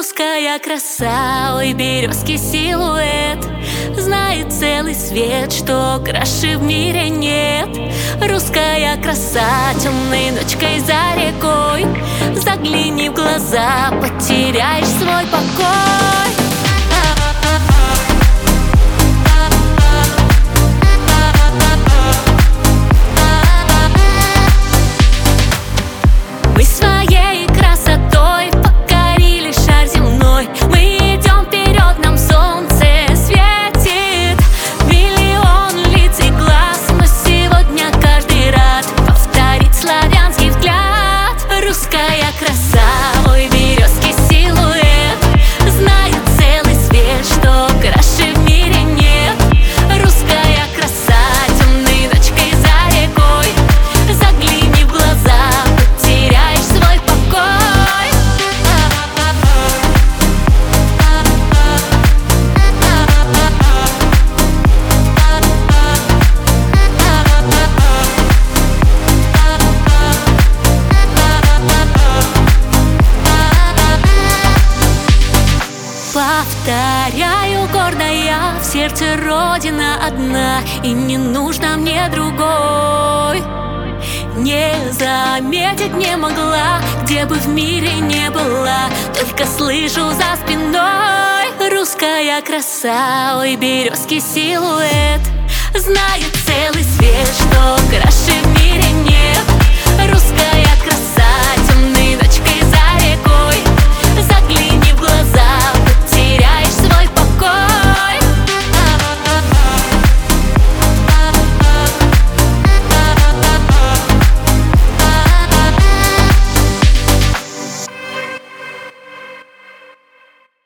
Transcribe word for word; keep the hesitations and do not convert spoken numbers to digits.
Русская краса, ой, березки силуэт, знает целый свет, что краше в мире нет. Русская краса, темной ночкой за рекой, загляни в глаза, потеряешь свой покой. Мы своей красотой покорили шар земной. Мы идем вперед, нам солнце светит. Миллион лиц и глаз, но сегодня каждый рад повторить славянский взгляд. Русская краса, ой, березки силуэт, знает целый свет, что краше в мире нет. Русская краса, темной ночкой за рекой, загляни в глаза, потеряешь свой покой. Повторяю гордая, в сердце Родина одна, и не нужно мне другой. Не заметить не могла, где бы в мире не была, только слышу за спиной. Русская краса, ой, березки силуэт, знает целый свет, что краше в мире нет. Русская